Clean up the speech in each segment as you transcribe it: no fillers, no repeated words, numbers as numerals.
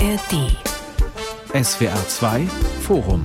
ARD. SWR 2 Forum.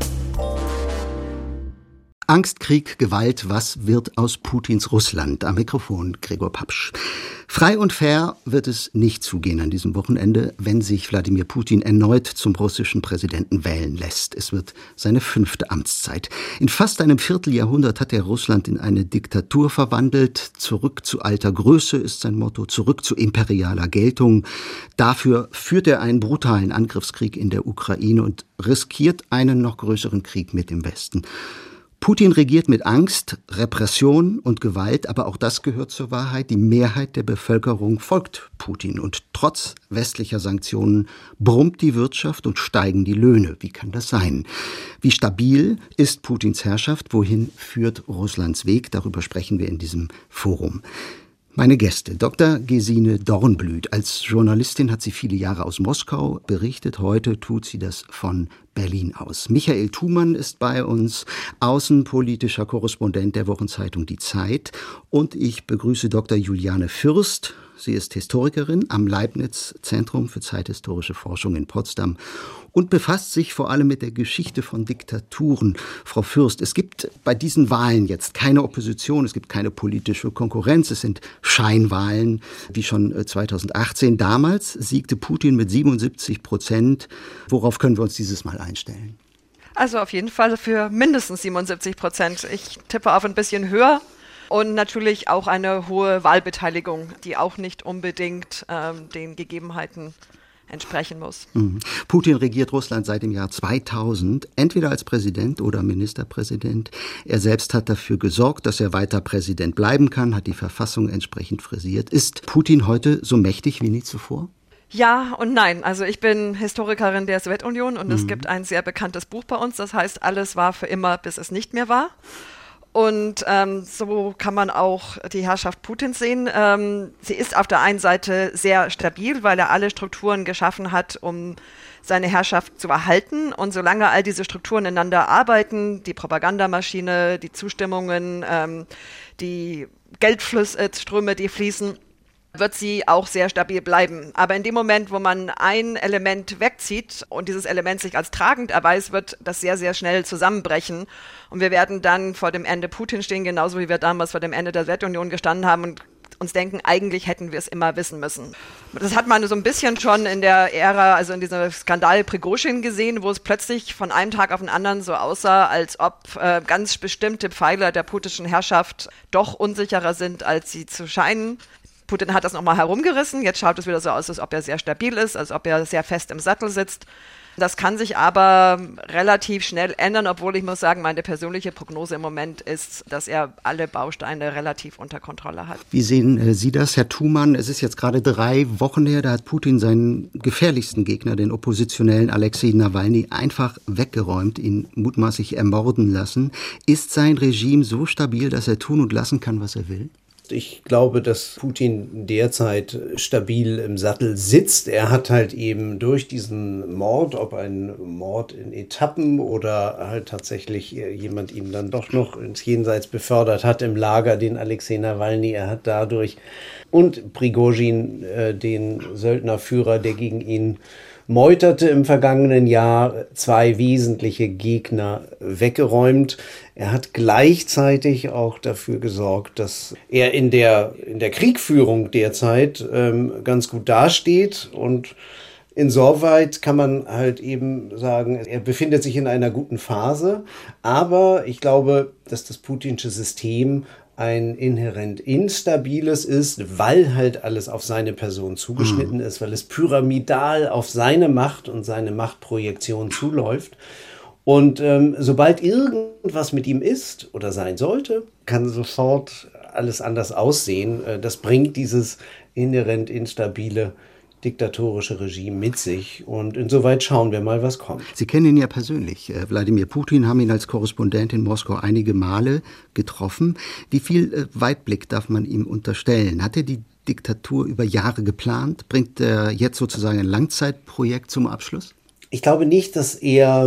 Angst, Krieg, Gewalt, was wird aus Putins Russland? Am Mikrofon Gregor Papsch. Frei und fair wird es nicht zugehen an diesem Wochenende, wenn sich Wladimir Putin erneut zum russischen Präsidenten wählen lässt. Es wird seine 5. Amtszeit. In fast einem Vierteljahrhundert hat er Russland in eine Diktatur verwandelt. Zurück zu alter Größe ist sein Motto, zurück zu imperialer Geltung. Dafür führt er einen brutalen Angriffskrieg in der Ukraine und riskiert einen noch größeren Krieg mit dem Westen. Putin regiert mit Angst, Repression und Gewalt, aber auch das gehört zur Wahrheit. Die Mehrheit der Bevölkerung folgt Putin und trotz westlicher Sanktionen brummt die Wirtschaft und steigen die Löhne. Wie kann das sein? Wie stabil ist Putins Herrschaft? Wohin führt Russlands Weg? Darüber sprechen wir in diesem Forum. Meine Gäste, Dr. Gesine Dornblüt. Als Journalistin hat sie viele Jahre aus Moskau berichtet. Heute tut sie das von Berlin aus. Michael Thumann ist bei uns, außenpolitischer Korrespondent der Wochenzeitung Die Zeit. Und ich begrüße Dr. Juliane Fürst. Sie ist Historikerin am Leibniz-Zentrum für zeithistorische Forschung in Potsdam und befasst sich vor allem mit der Geschichte von Diktaturen. Frau Fürst, es gibt bei diesen Wahlen jetzt keine Opposition, es gibt keine politische Konkurrenz, es sind Scheinwahlen, wie schon 2018. Damals siegte Putin mit 77%. Worauf können wir uns dieses Mal einstellen? Also auf jeden Fall für mindestens 77%. Ich tippe auf ein bisschen höher. Und natürlich auch eine hohe Wahlbeteiligung, die auch nicht unbedingt den Gegebenheiten entsprechen muss. Putin regiert Russland seit dem Jahr 2000, entweder als Präsident oder Ministerpräsident. Er selbst hat dafür gesorgt, dass er weiter Präsident bleiben kann, hat die Verfassung entsprechend frisiert. Ist Putin heute so mächtig wie nie zuvor? Ja und nein. Also ich bin Historikerin der Sowjetunion und es gibt ein sehr bekanntes Buch bei uns, das heißt, alles war für immer, bis es nicht mehr war. Und so kann man auch die Herrschaft Putins sehen. Sie ist auf der einen Seite sehr stabil, weil er alle Strukturen geschaffen hat, um seine Herrschaft zu erhalten. Und solange all diese Strukturen ineinander arbeiten, die Propagandamaschine, die Zustimmungen, die Geldströme, die fließen, wird sie auch sehr stabil bleiben. Aber in dem Moment, wo man ein Element wegzieht und dieses Element sich als tragend erweist, wird das sehr, sehr schnell zusammenbrechen. Und wir werden dann vor dem Ende Putin stehen, genauso wie wir damals vor dem Ende der Sowjetunion gestanden haben und uns denken, eigentlich hätten wir es immer wissen müssen. Das hat man so ein bisschen schon in der Ära, also in diesem Skandal Prigoschin gesehen, wo es plötzlich von einem Tag auf den anderen so aussah, als ob ganz bestimmte Pfeiler der putinschen Herrschaft doch unsicherer sind, als sie zu scheinen. Putin hat das nochmal herumgerissen. Jetzt schaut es wieder so aus, als ob er sehr stabil ist, als ob er sehr fest im Sattel sitzt. Das kann sich aber relativ schnell ändern, obwohl ich muss sagen, meine persönliche Prognose im Moment ist, dass er alle Bausteine relativ unter Kontrolle hat. Wie sehen Sie das, Herr Thumann? Es ist jetzt gerade 3 Wochen her, da hat Putin seinen gefährlichsten Gegner, den Oppositionellen Alexei Nawalny, einfach weggeräumt, ihn mutmaßlich ermorden lassen. Ist sein Regime so stabil, dass er tun und lassen kann, was er will? Ich glaube, dass Putin derzeit stabil im Sattel sitzt. Er hat halt eben durch diesen Mord, ob ein Mord in Etappen oder halt tatsächlich jemand ihm dann doch noch ins Jenseits befördert hat im Lager, den Alexei Nawalny, er hat dadurch und Prigoschin, den Söldnerführer, der gegen ihn meuterte im vergangenen Jahr, 2 wesentliche Gegner weggeräumt. Er hat gleichzeitig auch dafür gesorgt, dass er in der Kriegführung derzeit ganz gut dasteht. Und insoweit kann man halt eben sagen, er befindet sich in einer guten Phase. Aber ich glaube, dass das putinsche System ein inhärent instabiles ist, weil halt alles auf seine Person zugeschnitten ist, weil es pyramidal auf seine Macht und seine Machtprojektion zuläuft. Und sobald irgendwas mit ihm ist oder sein sollte, kann sofort alles anders aussehen. Das bringt dieses inhärent instabile diktatorische Regime mit sich. Und insoweit schauen wir mal, was kommt. Sie kennen ihn ja persönlich. Wladimir Putin, haben ihn als Korrespondent in Moskau einige Male getroffen. Wie viel Weitblick darf man ihm unterstellen? Hat er die Diktatur über Jahre geplant? Bringt er jetzt sozusagen ein Langzeitprojekt zum Abschluss? Ich glaube nicht, dass er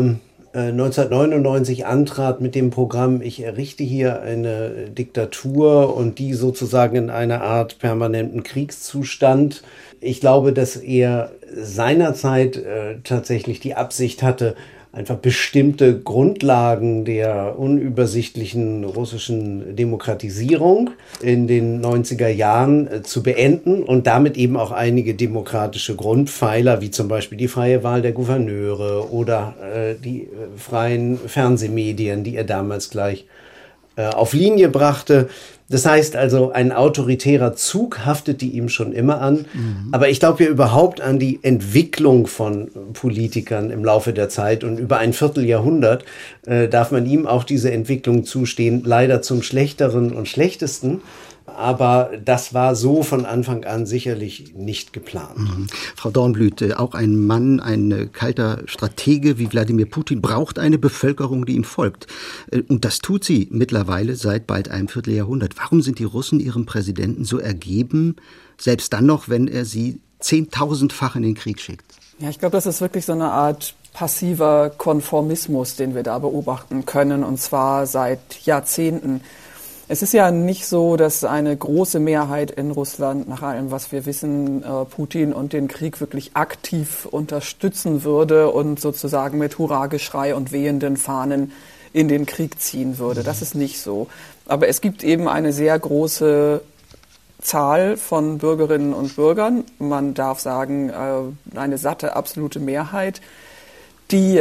1999 antrat mit dem Programm, ich errichte hier eine Diktatur und die sozusagen in einer Art permanenten Kriegszustand. Ich glaube, dass er seinerzeit tatsächlich die Absicht hatte, einfach bestimmte Grundlagen der unübersichtlichen russischen Demokratisierung in den 90er Jahren zu beenden und damit eben auch einige demokratische Grundpfeiler, wie zum Beispiel die freie Wahl der Gouverneure oder die freien Fernsehmedien, die er damals gleich auf Linie brachte. Das heißt also, ein autoritärer Zug haftete ihm schon immer an. Aber ich glaube ja überhaupt an die Entwicklung von Politikern im Laufe der Zeit. Und über ein Vierteljahrhundert darf man ihm auch diese Entwicklung zustehen, leider zum Schlechteren und Schlechtesten. Aber das war so von Anfang an sicherlich nicht geplant. Frau Dornblüt, auch ein Mann, ein kalter Stratege wie Wladimir Putin braucht eine Bevölkerung, die ihm folgt. Und das tut sie mittlerweile seit bald einem Vierteljahrhundert. Warum sind die Russen ihrem Präsidenten so ergeben, selbst dann noch, wenn er sie 10.000-fach in den Krieg schickt? Ja, ich glaube, das ist wirklich so eine Art passiver Konformismus, den wir da beobachten können, und zwar seit Jahrzehnten. Es ist ja nicht so, dass eine große Mehrheit in Russland, nach allem, was wir wissen, Putin und den Krieg wirklich aktiv unterstützen würde und sozusagen mit Hurrageschrei und wehenden Fahnen in den Krieg ziehen würde. Das ist nicht so. Aber es gibt eben eine sehr große Zahl von Bürgerinnen und Bürgern, man darf sagen, eine satte, absolute Mehrheit, die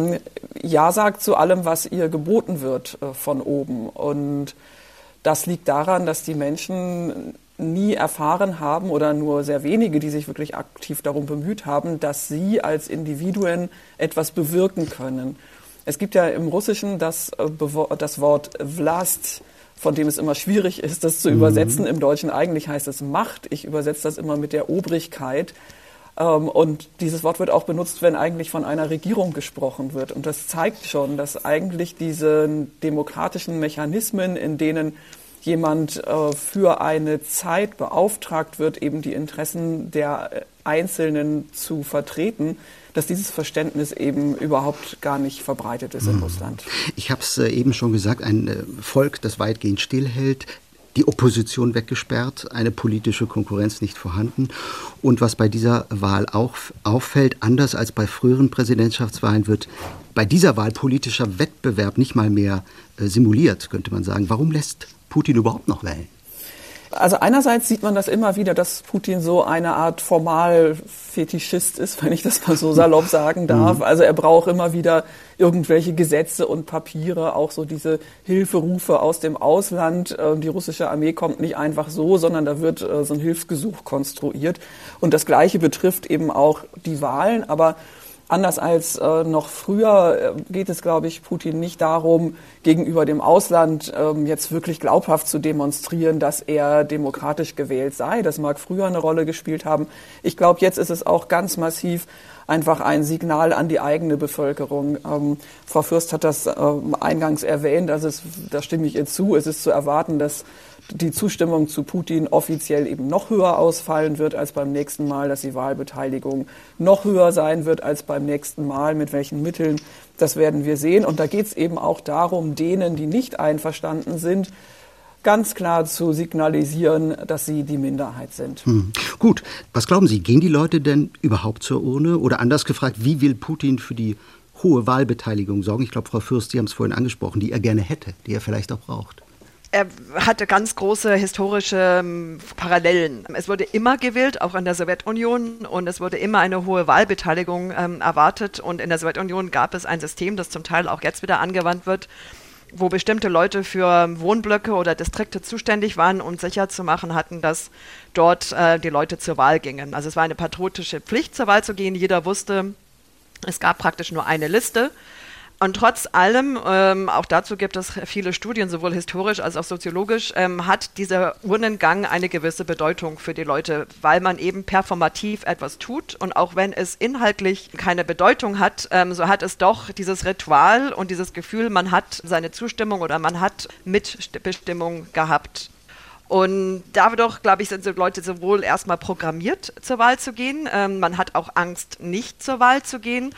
Ja sagt zu allem, was ihr geboten wird von oben. Und das liegt daran, dass die Menschen nie erfahren haben oder nur sehr wenige, die sich wirklich aktiv darum bemüht haben, dass sie als Individuen etwas bewirken können. Es gibt ja im Russischen das Wort Vlast, von dem es immer schwierig ist, das zu übersetzen. Im Deutschen eigentlich heißt es Macht. Ich übersetze das immer mit der Obrigkeit. Und dieses Wort wird auch benutzt, wenn eigentlich von einer Regierung gesprochen wird. Und das zeigt schon, dass eigentlich diese demokratischen Mechanismen, in denen jemand für eine Zeit beauftragt wird, eben die Interessen der Einzelnen zu vertreten, dass dieses Verständnis eben überhaupt gar nicht verbreitet ist in Russland. Ich habe es eben schon gesagt, ein Volk, das weitgehend stillhält, die Opposition weggesperrt, eine politische Konkurrenz nicht vorhanden. Und was bei dieser Wahl auch auffällt, anders als bei früheren Präsidentschaftswahlen, wird bei dieser Wahl politischer Wettbewerb nicht mal mehr simuliert, könnte man sagen. Warum lässt Putin überhaupt noch wählen? Also einerseits sieht man das immer wieder, dass Putin so eine Art Formalfetischist ist, wenn ich das mal so salopp sagen darf. Also er braucht immer wieder irgendwelche Gesetze und Papiere, auch so diese Hilferufe aus dem Ausland. Die russische Armee kommt nicht einfach so, sondern da wird so ein Hilfsgesuch konstruiert. Und das Gleiche betrifft eben auch die Wahlen, aber anders als noch früher geht es, glaube ich, Putin nicht darum, gegenüber dem Ausland jetzt wirklich glaubhaft zu demonstrieren, dass er demokratisch gewählt sei. Das mag früher eine Rolle gespielt haben. Ich glaube, jetzt ist es auch ganz massiv einfach ein Signal an die eigene Bevölkerung. Frau Fürst hat das eingangs erwähnt, also da stimme ich ihr zu. Es ist zu erwarten, dass die Zustimmung zu Putin offiziell eben noch höher ausfallen wird als beim nächsten Mal, dass die Wahlbeteiligung noch höher sein wird als beim nächsten Mal. Mit welchen Mitteln, das werden wir sehen. Und da geht es eben auch darum, denen, die nicht einverstanden sind, ganz klar zu signalisieren, dass sie die Minderheit sind. Gut, was glauben Sie, gehen die Leute denn überhaupt zur Urne? Oder anders gefragt, wie will Putin für die hohe Wahlbeteiligung sorgen? Ich glaube, Frau Fürst, Sie haben es vorhin angesprochen, die er gerne hätte, die er vielleicht auch braucht. Er hatte ganz große historische Parallelen. Es wurde immer gewählt, auch in der Sowjetunion, und es wurde immer eine hohe Wahlbeteiligung erwartet. Und in der Sowjetunion gab es ein System, das zum Teil auch jetzt wieder angewandt wird, wo bestimmte Leute für Wohnblöcke oder Distrikte zuständig waren und sicherzumachen hatten, dass dort die Leute zur Wahl gingen. Also es war eine patriotische Pflicht, zur Wahl zu gehen. Jeder wusste, es gab praktisch nur eine Liste. Und trotz allem, auch dazu gibt es viele Studien, sowohl historisch als auch soziologisch, hat dieser Urnengang eine gewisse Bedeutung für die Leute, weil man eben performativ etwas tut. Und auch wenn es inhaltlich keine Bedeutung hat, so hat es doch dieses Ritual und dieses Gefühl, man hat seine Zustimmung oder man hat Mitbestimmung gehabt. Und dadurch, glaube ich, sind die Leute sowohl erstmal programmiert, zur Wahl zu gehen. Man hat auch Angst, nicht zur Wahl zu gehen.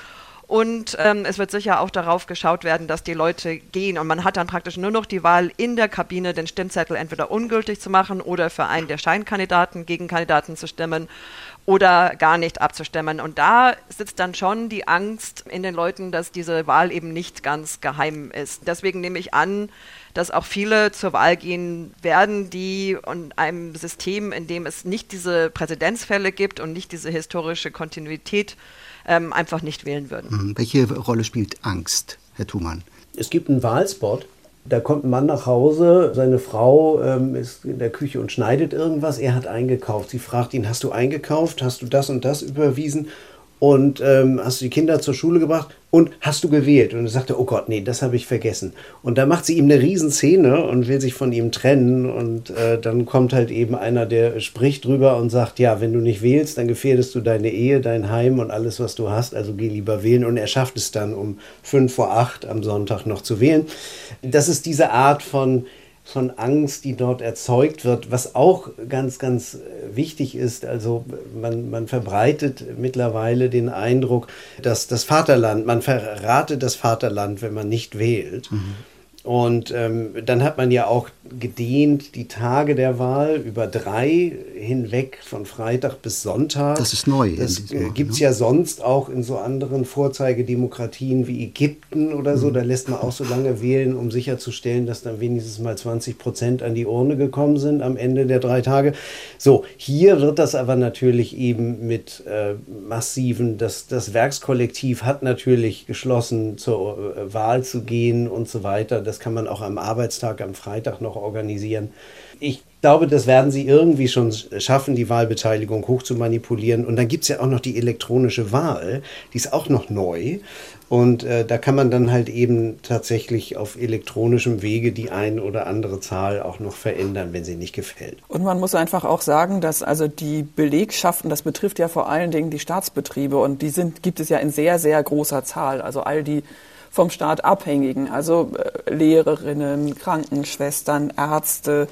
Und es wird sicher auch darauf geschaut werden, dass die Leute gehen. Und man hat dann praktisch nur noch die Wahl in der Kabine, den Stimmzettel entweder ungültig zu machen oder für einen der Scheinkandidaten, Gegenkandidaten zu stimmen oder gar nicht abzustimmen. Und da sitzt dann schon die Angst in den Leuten, dass diese Wahl eben nicht ganz geheim ist. Deswegen nehme ich an, dass auch viele zur Wahl gehen werden, die in einem System, in dem es nicht diese Präzedenzfälle gibt und nicht diese historische Kontinuität, einfach nicht wählen würden. Welche Rolle spielt Angst, Herr Thumann? Es gibt einen Wahlspot. Da kommt ein Mann nach Hause, seine Frau ist in der Küche und schneidet irgendwas. Er hat eingekauft. Sie fragt ihn, hast du eingekauft? Hast du das und das überwiesen? Und hast du die Kinder zur Schule gebracht? Und hast du gewählt? Und er sagte, oh Gott, nee, das habe ich vergessen. Und da macht sie ihm eine Riesenszene und will sich von ihm trennen. Und dann kommt halt eben einer, der spricht drüber und sagt, ja, wenn du nicht wählst, dann gefährdest du deine Ehe, dein Heim und alles, was du hast. Also geh lieber wählen. Und er schafft es dann um 7:55 am Sonntag noch zu wählen. Das ist diese Art von Angst, die dort erzeugt wird, was auch ganz, ganz wichtig ist. Also man verbreitet mittlerweile den Eindruck, dass das Vaterland, man verratet das Vaterland, wenn man nicht wählt. Mhm. Und dann hat man ja auch gedehnt die Tage der Wahl über 3 hinweg, von Freitag bis Sonntag. Das ist neu. Das gibt es ja sonst auch in so anderen Vorzeigedemokratien wie Ägypten oder so. Da lässt man auch so lange wählen, um sicherzustellen, dass dann wenigstens mal 20% an die Urne gekommen sind am Ende der 3 Tage. So, hier wird das aber natürlich eben mit massiven, das Werkskollektiv hat natürlich geschlossen, zur Wahl zu gehen und so weiter. Das kann man auch am Arbeitstag, am Freitag noch organisieren. Ich glaube, das werden sie irgendwie schon schaffen, die Wahlbeteiligung hoch zu manipulieren. Und dann gibt es ja auch noch die elektronische Wahl, die ist auch noch neu. Und da kann man dann halt eben tatsächlich auf elektronischem Wege die ein oder andere Zahl auch noch verändern, wenn sie nicht gefällt. Und man muss einfach auch sagen, dass also die Belegschaften, das betrifft ja vor allen Dingen die Staatsbetriebe und gibt es ja in sehr, sehr großer Zahl. Also all die vom Staat abhängigen, also Lehrerinnen, Krankenschwestern, Ärzte,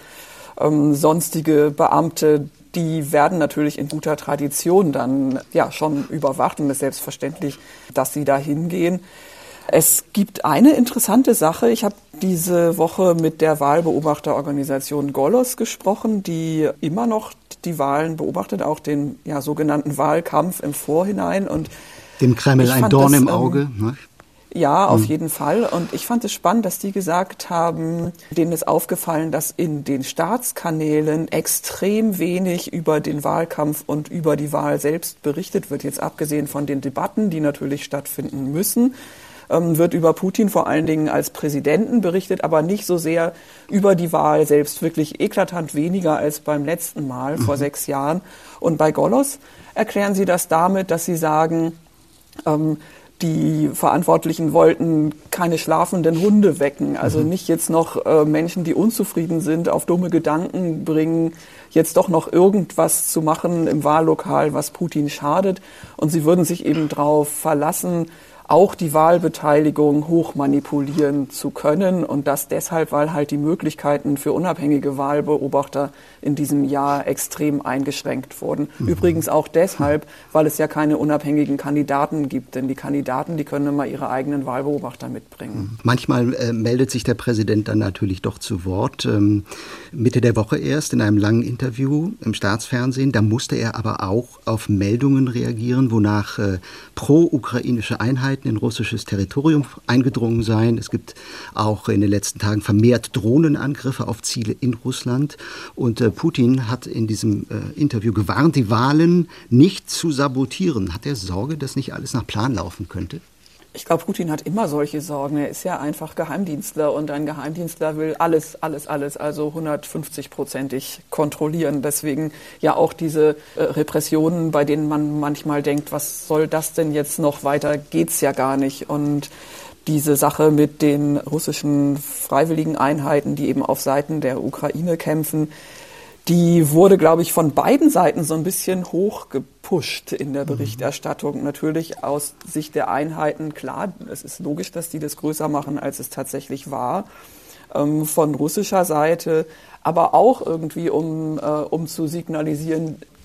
sonstige Beamte, die werden natürlich in guter Tradition dann ja schon überwacht und es ist selbstverständlich, dass sie da hingehen. Es gibt eine interessante Sache. Ich habe diese Woche mit der Wahlbeobachterorganisation Golos gesprochen, die immer noch die Wahlen beobachtet, auch den sogenannten Wahlkampf im Vorhinein. Und dem Kreml ein Dorn im Auge, ne? Ja, auf jeden Fall. Und ich fand es spannend, dass die gesagt haben, denen ist aufgefallen, dass in den Staatskanälen extrem wenig über den Wahlkampf und über die Wahl selbst berichtet wird. Jetzt abgesehen von den Debatten, die natürlich stattfinden müssen, wird über Putin vor allen Dingen als Präsidenten berichtet, aber nicht so sehr über die Wahl selbst. Wirklich eklatant weniger als beim letzten Mal vor 6 Jahren. Und bei Golos erklären sie das damit, dass sie sagen, die Verantwortlichen wollten keine schlafenden Hunde wecken, also nicht jetzt noch Menschen, die unzufrieden sind, auf dumme Gedanken bringen, jetzt doch noch irgendwas zu machen im Wahllokal, was Putin schadet. Und sie würden sich eben darauf verlassen, auch die Wahlbeteiligung hoch manipulieren zu können und das deshalb, weil halt die Möglichkeiten für unabhängige Wahlbeobachter in diesem Jahr extrem eingeschränkt wurden. Übrigens auch deshalb, weil es ja keine unabhängigen Kandidaten gibt, denn die Kandidaten, die können immer ihre eigenen Wahlbeobachter mitbringen. Manchmal meldet sich der Präsident dann natürlich doch zu Wort. Mitte der Woche erst in einem langen Interview im Staatsfernsehen, da musste er aber auch auf Meldungen reagieren, wonach pro-ukrainische Einheiten in russisches Territorium eingedrungen seien. Es gibt auch in den letzten Tagen vermehrt Drohnenangriffe auf Ziele in Russland. Und Putin hat in diesem Interview gewarnt, die Wahlen nicht zu sabotieren. Hat er Sorge, dass nicht alles nach Plan laufen könnte? Ich glaube, Putin hat immer solche Sorgen. Er ist ja einfach Geheimdienstler und ein Geheimdienstler will alles, also 150%ig kontrollieren. Deswegen ja auch diese Repressionen, bei denen man manchmal denkt, was soll das denn jetzt noch, weiter geht's ja gar nicht. Und diese Sache mit den russischen freiwilligen Einheiten, die eben auf Seiten der Ukraine kämpfen, die wurde, glaube ich, von beiden Seiten so ein bisschen hochgepusht in der Berichterstattung. Natürlich aus Sicht der Einheiten, klar, es ist logisch, dass die das größer machen, als es tatsächlich war. Von russischer Seite, aber auch irgendwie, um zu signalisieren,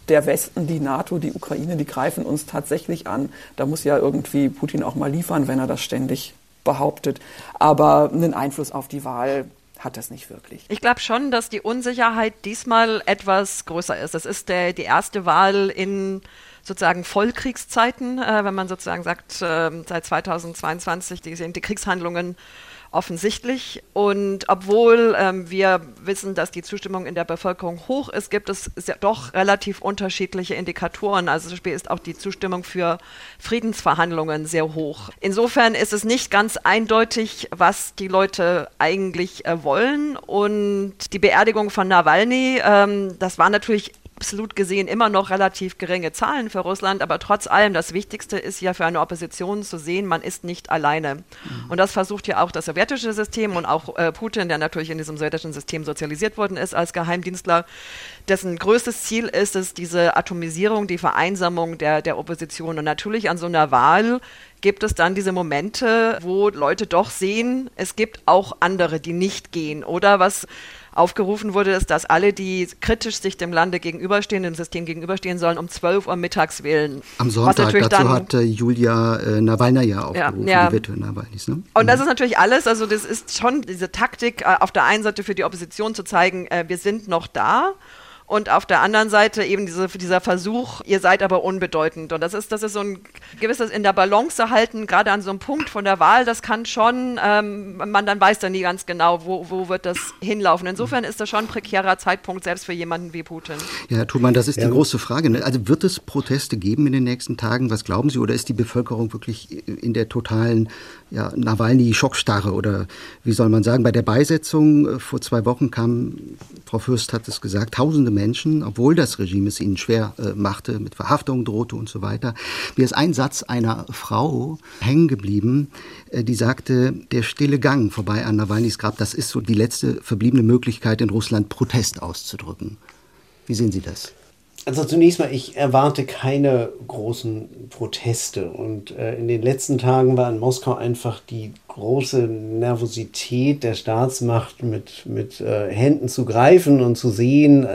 der Westen, die NATO, die Ukraine, die greifen uns tatsächlich an. Da muss ja irgendwie Putin auch mal liefern, wenn er das ständig behauptet. Aber einen Einfluss auf die Wahl hat das nicht wirklich. Ich glaube schon, dass die Unsicherheit diesmal etwas größer ist. Das ist die erste Wahl in sozusagen Vollkriegszeiten, wenn man sozusagen sagt, seit 2022 sind die Kriegshandlungen offensichtlich. Und obwohl wir wissen, dass die Zustimmung in der Bevölkerung hoch ist, gibt es ja doch relativ unterschiedliche Indikatoren. Also zum Beispiel ist auch die Zustimmung für Friedensverhandlungen sehr hoch. Insofern ist es nicht ganz eindeutig, was die Leute eigentlich wollen. Und die Beerdigung von Nawalny, das war natürlich absolut gesehen immer noch relativ geringe Zahlen für Russland, aber trotz allem, das Wichtigste ist ja für eine Opposition zu sehen, man ist nicht alleine. Und das versucht ja auch das sowjetische System und auch Putin, der natürlich in diesem sowjetischen System sozialisiert worden ist als Geheimdienstler, dessen größtes Ziel ist es, diese Atomisierung, die Vereinsamung der Opposition. Und natürlich an so einer Wahl gibt es dann diese Momente, wo Leute doch sehen, es gibt auch andere, die nicht gehen. Oder was aufgerufen wurde, ist, dass alle, die kritisch sich dem Lande gegenüberstehen, dem System gegenüberstehen sollen, um 12 Uhr mittags wählen. Am Sonntag, dazu hat Julia Nawalnaja aufgerufen, die Witwe Nawalnys. Ne? Und das ist natürlich alles, also das ist schon diese Taktik, auf der einen Seite für die Opposition zu zeigen, wir sind noch da. Und auf der anderen Seite eben dieser Versuch, ihr seid aber unbedeutend. Und das ist so ein gewisses in der Balance halten, gerade an so einem Punkt von der Wahl, das kann schon, man dann weiß dann nie ganz genau, wo wird das hinlaufen. Insofern ist das schon ein prekärer Zeitpunkt, selbst für jemanden wie Putin. Ja, Herr Thumann, das ist die große Frage. Ne? Also wird es Proteste geben in den nächsten Tagen? Was glauben Sie? Oder ist die Bevölkerung wirklich in der totalen Nawalny-Schockstarre? Oder wie soll man sagen, bei der Beisetzung vor 2 Wochen kamen, Frau Fürst hat es gesagt, tausende Menschen, obwohl das Regime es ihnen schwer machte, mit Verhaftung drohte und so weiter. Mir ist ein Satz einer Frau hängen geblieben, die sagte, der stille Gang vorbei an Nawalnys Grab, das ist so die letzte verbliebene Möglichkeit in Russland, Protest auszudrücken. Wie sehen Sie das? Also zunächst mal, ich erwarte keine großen Proteste. Und in den letzten Tagen war in Moskau einfach die große Nervosität der Staatsmacht mit Händen zu greifen und zu sehen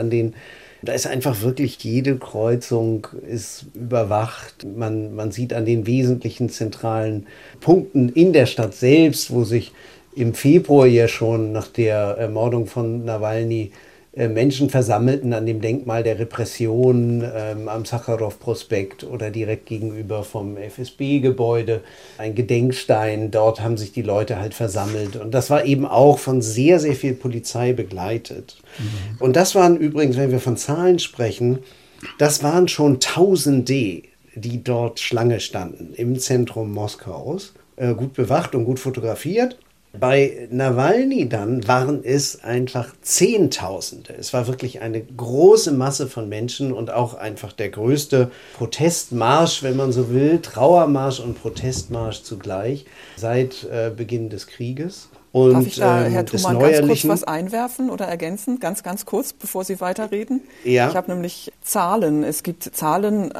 da ist einfach wirklich jede Kreuzung ist überwacht. Man sieht an den wesentlichen zentralen Punkten in der Stadt selbst, wo sich im Februar ja schon nach der Ermordung von Nawalny Menschen versammelten an dem Denkmal der Repression am Sacharow-Prospekt oder direkt gegenüber vom FSB-Gebäude. Ein Gedenkstein, dort haben sich die Leute halt versammelt. Und das war eben auch von sehr, sehr viel Polizei begleitet. Mhm. Und das waren übrigens, wenn wir von Zahlen sprechen, das waren schon Tausende, die dort Schlange standen im Zentrum Moskaus. Gut bewacht und gut fotografiert. Bei Nawalny dann waren es einfach Zehntausende. Es war wirklich eine große Masse von Menschen und auch einfach der größte Protestmarsch, wenn man so will, Trauermarsch und Protestmarsch zugleich seit Beginn des Krieges. Und darf ich da, Herr Thumann, ganz kurz was einwerfen oder ergänzen? Ganz kurz, bevor Sie weiterreden. Ja. Ich habe nämlich Zahlen. Es gibt Zahlen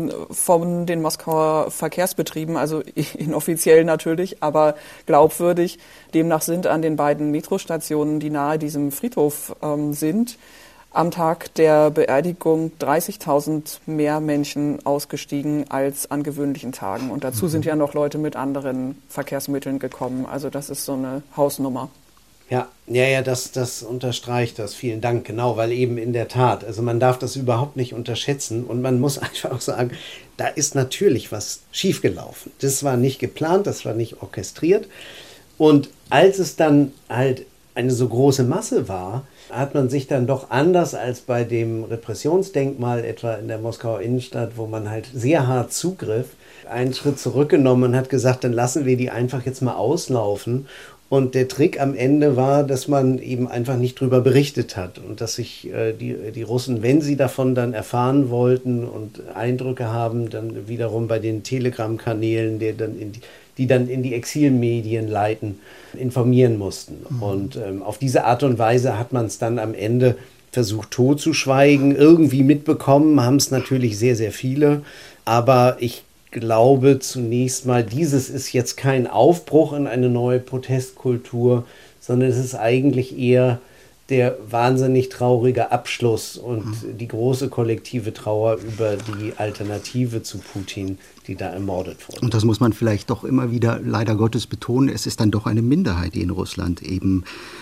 von den Moskauer Verkehrsbetrieben, also inoffiziell natürlich, aber glaubwürdig. Demnach sind an den beiden Metrostationen, die nahe diesem Friedhof sind, am Tag der Beerdigung 30.000 mehr Menschen ausgestiegen als an gewöhnlichen Tagen. Und dazu sind ja noch Leute mit anderen Verkehrsmitteln gekommen. Also das ist so eine Hausnummer. Ja, das unterstreicht das. Vielen Dank. Genau, weil eben in der Tat, also man darf das überhaupt nicht unterschätzen. Und man muss einfach auch sagen, da ist natürlich was schiefgelaufen. Das war nicht geplant, das war nicht orchestriert. Und als es dann halt eine so große Masse war, hat man sich dann doch anders als bei dem Repressionsdenkmal etwa in der Moskauer Innenstadt, wo man halt sehr hart zugriff, einen Schritt zurückgenommen und hat gesagt, dann lassen wir die einfach jetzt mal auslaufen. Und der Trick am Ende war, dass man eben einfach nicht drüber berichtet hat und dass sich die Russen, wenn sie davon dann erfahren wollten und Eindrücke haben, dann wiederum bei den Telegram-Kanälen, die dann in die Exilmedien leiten, informieren mussten. Mhm. Und auf diese Art und Weise hat man es dann am Ende versucht totzuschweigen. Irgendwie mitbekommen haben es natürlich sehr, sehr viele. Aber ich glaube zunächst mal, dieses ist jetzt kein Aufbruch in eine neue Protestkultur, sondern es ist eigentlich eher der wahnsinnig traurige Abschluss und die große kollektive Trauer über die Alternative zu Putin, die da ermordet wurde. Und das muss man vielleicht doch immer wieder leider Gottes betonen. Es ist dann doch eine Minderheit, die in Russland eben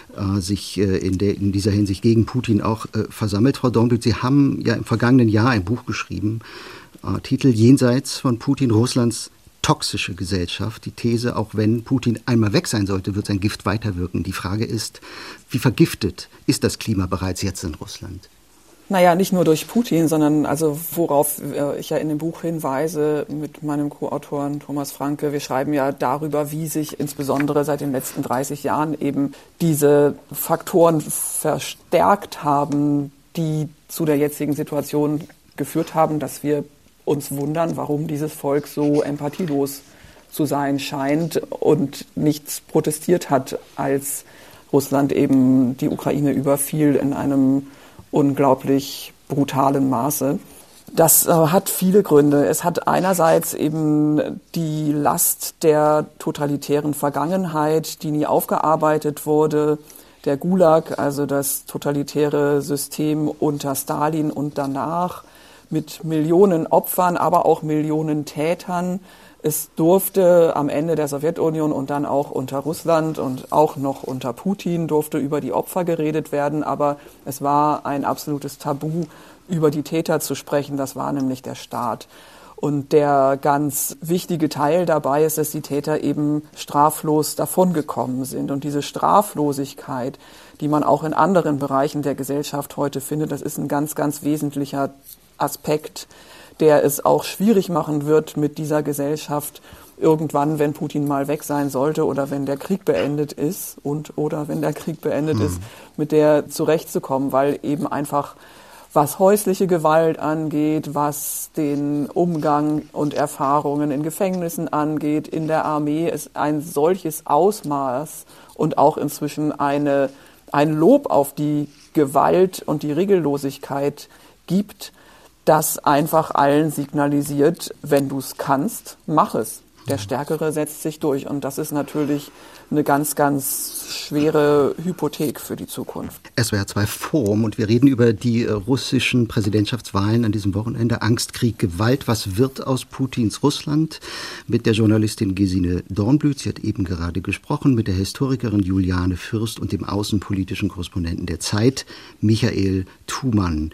sich in dieser Hinsicht gegen Putin auch versammelt. Frau Dornbluth, Sie haben ja im vergangenen Jahr ein Buch geschrieben, Titel Jenseits von Putin, Russlands toxische Gesellschaft. Die These, auch wenn Putin einmal weg sein sollte, wird sein Gift weiterwirken. Die Frage ist, wie vergiftet ist das Klima bereits jetzt in Russland? Naja, nicht nur durch Putin, sondern also worauf ich ja in dem Buch hinweise mit meinem Co-Autoren Thomas Franke. Wir schreiben ja darüber, wie sich insbesondere seit den letzten 30 Jahren eben diese Faktoren verstärkt haben, die zu der jetzigen Situation geführt haben, dass wir uns wundern, warum dieses Volk so empathielos zu sein scheint und nichts protestiert hat, als Russland eben die Ukraine überfiel in einem unglaublich brutalen Maße. Das hat viele Gründe. Es hat einerseits eben die Last der totalitären Vergangenheit, die nie aufgearbeitet wurde, der Gulag, also das totalitäre System unter Stalin und danach, mit Millionen Opfern, aber auch Millionen Tätern. Es durfte am Ende der Sowjetunion und dann auch unter Russland und auch noch unter Putin durfte über die Opfer geredet werden, aber es war ein absolutes Tabu, über die Täter zu sprechen. Das war nämlich der Staat. Und der ganz wichtige Teil dabei ist, dass die Täter eben straflos davongekommen sind. Und diese Straflosigkeit, die man auch in anderen Bereichen der Gesellschaft heute findet, das ist ein ganz, ganz wesentlicher Aspekt, der es auch schwierig machen wird, mit dieser Gesellschaft irgendwann, wenn Putin mal weg sein sollte oder wenn der Krieg beendet ist oder wenn der Krieg beendet ist, mit der zurechtzukommen, weil eben einfach was häusliche Gewalt angeht, was den Umgang und Erfahrungen in Gefängnissen angeht, in der Armee, ist ein solches Ausmaß und auch inzwischen ein Lob auf die Gewalt und die Regellosigkeit gibt, das einfach allen signalisiert, wenn du es kannst, mach es. Der Stärkere setzt sich durch. Und das ist natürlich eine ganz, ganz schwere Hypothek für die Zukunft. SWR 2 Forum und wir reden über die russischen Präsidentschaftswahlen an diesem Wochenende. Angst, Krieg, Gewalt. Was wird aus Putins Russland? Mit der Journalistin Gesine Dornbluth, sie hat eben gerade gesprochen, mit der Historikerin Juliane Fürst und dem außenpolitischen Korrespondenten der Zeit, Michael Thumann.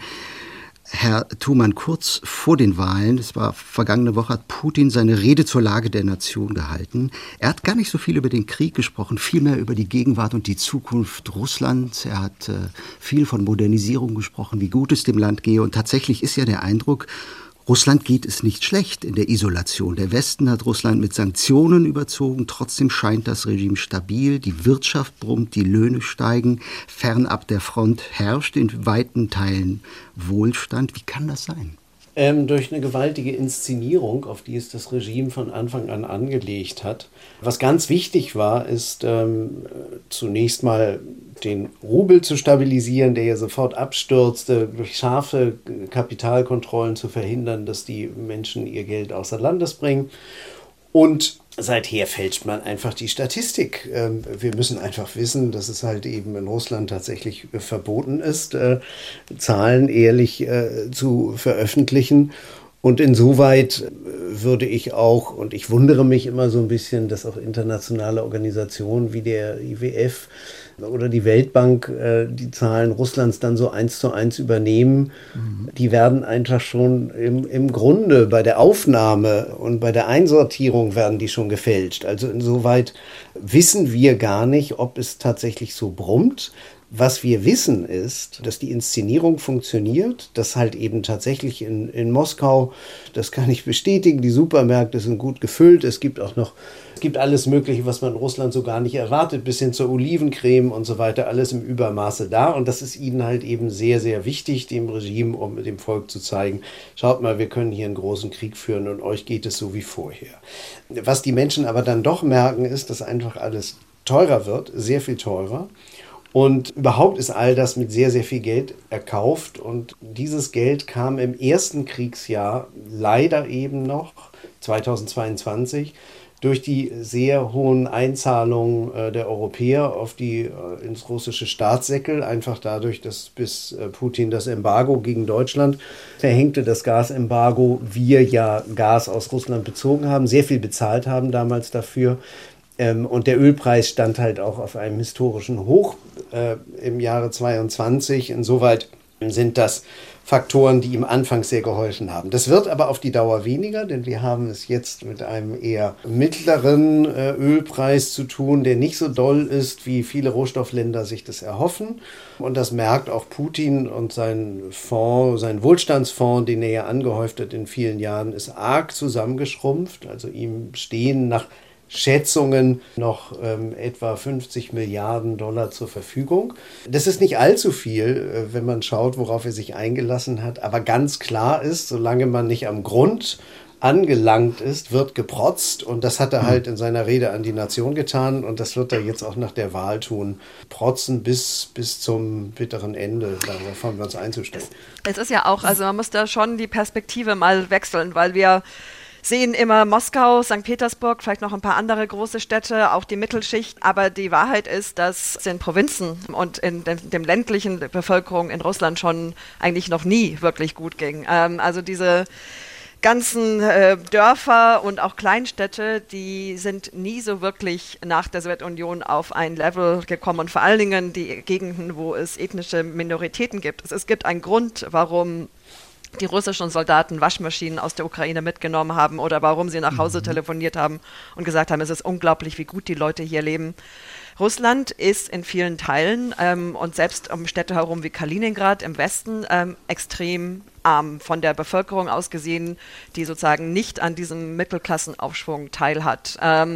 Herr Thumann, kurz vor den Wahlen, das war vergangene Woche, hat Putin seine Rede zur Lage der Nation gehalten. Er hat gar nicht so viel über den Krieg gesprochen, vielmehr über die Gegenwart und die Zukunft Russlands. Er hat viel von Modernisierung gesprochen, wie gut es dem Land gehe. Und tatsächlich ist ja der Eindruck, Russland geht es nicht schlecht in der Isolation. Der Westen hat Russland mit Sanktionen überzogen. Trotzdem scheint das Regime stabil. Die Wirtschaft brummt, die Löhne steigen. Fernab der Front herrscht in weiten Teilen Wohlstand. Wie kann das sein? Durch eine gewaltige Inszenierung, auf die es das Regime von Anfang an angelegt hat. Was ganz wichtig war, ist zunächst mal den Rubel zu stabilisieren, der ja sofort abstürzte, durch scharfe Kapitalkontrollen zu verhindern, dass die Menschen ihr Geld außer Landes bringen. Und seither fälscht man einfach die Statistik. Wir müssen einfach wissen, dass es halt eben in Russland tatsächlich verboten ist, Zahlen ehrlich zu veröffentlichen. Und insoweit würde ich auch, und ich wundere mich immer so ein bisschen, dass auch internationale Organisationen wie der IWF oder die Weltbank die Zahlen Russlands dann so 1:1 übernehmen. Die werden einfach schon im Grunde bei der Aufnahme und bei der Einsortierung werden die schon gefälscht. Also insoweit wissen wir gar nicht, ob es tatsächlich so brummt. Was wir wissen ist, dass die Inszenierung funktioniert, dass halt eben tatsächlich in Moskau, das kann ich bestätigen, die Supermärkte sind gut gefüllt, es gibt alles Mögliche, was man in Russland so gar nicht erwartet, bis hin zur Olivencreme und so weiter, alles im Übermaße da und das ist ihnen halt eben sehr, sehr wichtig, dem Regime, um dem Volk zu zeigen, schaut mal, wir können hier einen großen Krieg führen und euch geht es so wie vorher. Was die Menschen aber dann doch merken, ist, dass einfach alles teurer wird, sehr viel teurer. Und überhaupt ist all das mit sehr, sehr viel Geld erkauft. Und dieses Geld kam im ersten Kriegsjahr leider eben noch, 2022, durch die sehr hohen Einzahlungen der Europäer auf ins russische Staatssäckel, einfach dadurch, dass bis Putin das Embargo gegen Deutschland verhängte, das Gasembargo, wir ja Gas aus Russland bezogen haben, sehr viel bezahlt haben damals dafür. Und der Ölpreis stand halt auch auf einem historischen Hoch im Jahre 22. Insoweit sind das Faktoren, die ihm anfangs sehr geholfen haben. Das wird aber auf die Dauer weniger, denn wir haben es jetzt mit einem eher mittleren Ölpreis zu tun, der nicht so doll ist, wie viele Rohstoffländer sich das erhoffen. Und das merkt auch Putin, und sein Fonds, sein Wohlstandsfonds, den er ja angehäuft hat in vielen Jahren, ist arg zusammengeschrumpft. Also ihm stehen nach Schätzungen noch etwa 50 Milliarden Dollar zur Verfügung. Das ist nicht allzu viel, wenn man schaut, worauf er sich eingelassen hat. Aber ganz klar ist, solange man nicht am Grund angelangt ist, wird geprotzt. Und das hat er halt in seiner Rede an die Nation getan. Und das wird er jetzt auch nach der Wahl tun. Protzen bis zum bitteren Ende. Darauf haben wir uns einzustellen. Es ist ja auch, also man muss da schon die Perspektive mal wechseln, weil wir sehen immer Moskau, St. Petersburg, vielleicht noch ein paar andere große Städte, auch die Mittelschicht. Aber die Wahrheit ist, dass es in Provinzen und in dem ländlichen Bevölkerung in Russland schon eigentlich noch nie wirklich gut ging. Also diese ganzen Dörfer und auch Kleinstädte, die sind nie so wirklich nach der Sowjetunion auf ein Level gekommen. Und vor allen Dingen die Gegenden, wo es ethnische Minoritäten gibt. Es gibt einen Grund, warum die russischen Soldaten Waschmaschinen aus der Ukraine mitgenommen haben oder warum sie nach Hause telefoniert haben und gesagt haben, es ist unglaublich, wie gut die Leute hier leben. Russland ist in vielen Teilen und selbst um Städte herum wie Kaliningrad im Westen extrem arm von der Bevölkerung aus gesehen, die sozusagen nicht an diesem Mittelklassenaufschwung teilhat.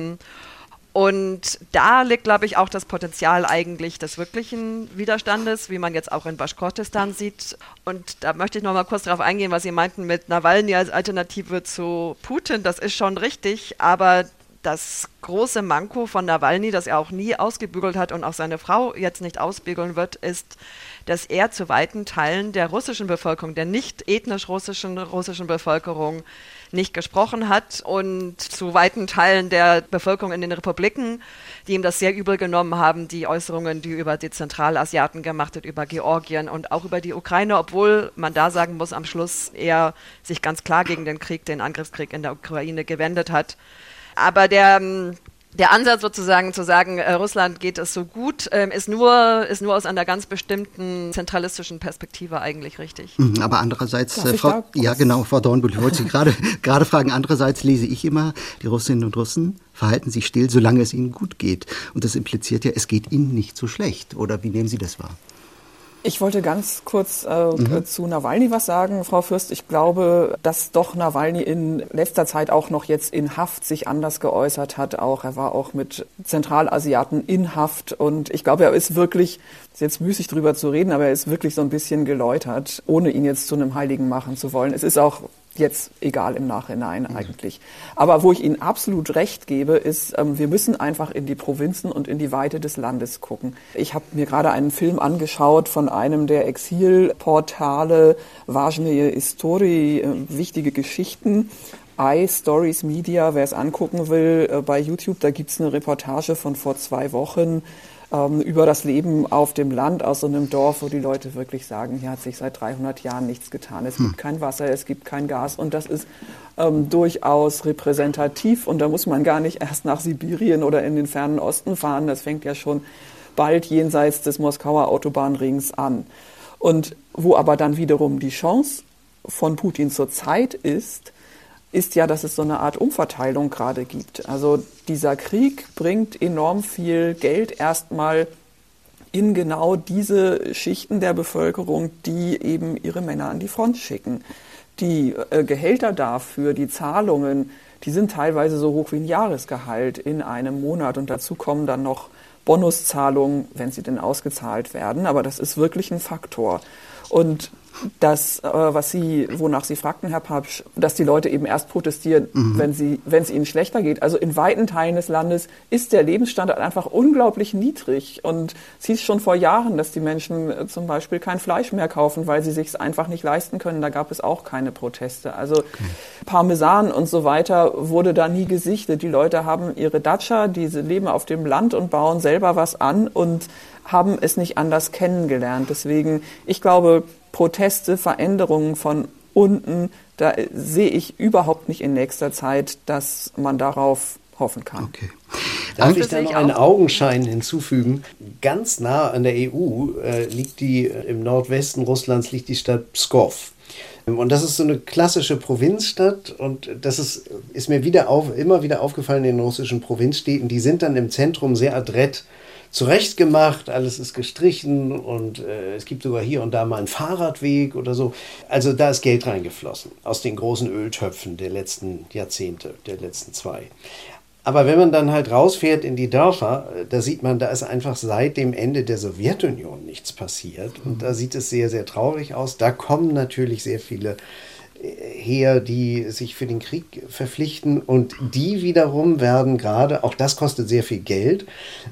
Und da liegt, glaube ich, auch das Potenzial eigentlich des wirklichen Widerstandes, wie man jetzt auch in Baschkortistan sieht. Und da möchte ich noch mal kurz darauf eingehen, was Sie meinten mit Nawalny als Alternative zu Putin. Das ist schon richtig, aber das große Manko von Nawalny, das er auch nie ausgebügelt hat und auch seine Frau jetzt nicht ausbügeln wird, ist, dass er zu weiten Teilen der russischen Bevölkerung, der nicht ethnisch russischen Bevölkerung, nicht gesprochen hat und zu weiten Teilen der Bevölkerung in den Republiken, die ihm das sehr übel genommen haben, die Äußerungen, die über die Zentralasiaten gemacht hat, über Georgien und auch über die Ukraine, obwohl man da sagen muss, am Schluss er sich ganz klar gegen den Angriffskrieg in der Ukraine gewendet hat. Aber der Ansatz sozusagen zu sagen, Russland geht es so gut, ist nur aus einer ganz bestimmten zentralistischen Perspektive eigentlich richtig. Aber andererseits, Frau Dornbusch, ich wollte Sie gerade fragen, andererseits lese ich immer, die Russinnen und Russen verhalten sich still, solange es ihnen gut geht. Und das impliziert ja, es geht ihnen nicht so schlecht. Oder wie nehmen Sie das wahr? Ich wollte ganz kurz zu Nawalny was sagen, Frau Fürst. Ich glaube, dass doch Nawalny in letzter Zeit auch noch jetzt in Haft sich anders geäußert hat. Er war auch mit Zentralasiaten in Haft. Und ich glaube, er ist wirklich, ist jetzt müßig drüber zu reden, aber er ist wirklich so ein bisschen geläutert, ohne ihn jetzt zu einem Heiligen machen zu wollen. Es ist auch jetzt egal im Nachhinein eigentlich. Aber wo ich Ihnen absolut recht gebe, ist, wir müssen einfach in die Provinzen und in die Weite des Landes gucken. Ich habe mir gerade einen Film angeschaut von einem der Exilportale Важные истории, wichtige Geschichten. iStories Media, wer es angucken will, bei YouTube, da gibt's eine Reportage von vor 2 Wochen über das Leben auf dem Land aus so einem Dorf, wo die Leute wirklich sagen, hier hat sich seit 300 Jahren nichts getan. Es gibt kein Wasser, es gibt kein Gas und das ist durchaus repräsentativ und da muss man gar nicht erst nach Sibirien oder in den fernen Osten fahren. Das fängt ja schon bald jenseits des Moskauer Autobahnrings an. Und wo aber dann wiederum die Chance von Putin zur Zeit ist ja, dass es so eine Art Umverteilung gerade gibt. Also dieser Krieg bringt enorm viel Geld erstmal in genau diese Schichten der Bevölkerung, die eben ihre Männer an die Front schicken. Die Gehälter dafür, die Zahlungen, die sind teilweise so hoch wie ein Jahresgehalt in einem Monat. Und dazu kommen dann noch Bonuszahlungen, wenn sie denn ausgezahlt werden. Aber das ist wirklich ein Faktor. Und dass, wonach Sie fragten, Herr Papsch, dass die Leute eben erst protestieren, wenn es ihnen schlechter geht. Also in weiten Teilen des Landes ist der Lebensstandard einfach unglaublich niedrig. Und es hieß schon vor Jahren, dass die Menschen zum Beispiel kein Fleisch mehr kaufen, weil sie sich es einfach nicht leisten können. Da gab es auch keine Proteste. Also Parmesan und so weiter wurde da nie gesichtet. Die Leute haben ihre Datscha, die leben auf dem Land und bauen selber was an und haben es nicht anders kennengelernt. Deswegen, ich glaube, Proteste, Veränderungen von unten, da sehe ich überhaupt nicht in nächster Zeit, dass man darauf hoffen kann. Okay. Darf ich da noch einen Augenschein hinzufügen? Ganz nah an der EU liegt im Nordwesten Russlands liegt die Stadt Pskow. Und das ist so eine klassische Provinzstadt und das ist mir immer wieder aufgefallen in den russischen Provinzstädten. Die sind dann im Zentrum sehr adrett zurechtgemacht, alles ist gestrichen und es gibt sogar hier und da mal einen Fahrradweg oder so. Also da ist Geld reingeflossen aus den großen Öltöpfen der letzten Jahrzehnte, der letzten 2. Aber wenn man dann halt rausfährt in die Dörfer, da sieht man, da ist einfach seit dem Ende der Sowjetunion nichts passiert. Und da sieht es sehr, sehr traurig aus. Da kommen natürlich sehr viele her, die sich für den Krieg verpflichten und die wiederum werden gerade, auch das kostet sehr viel Geld,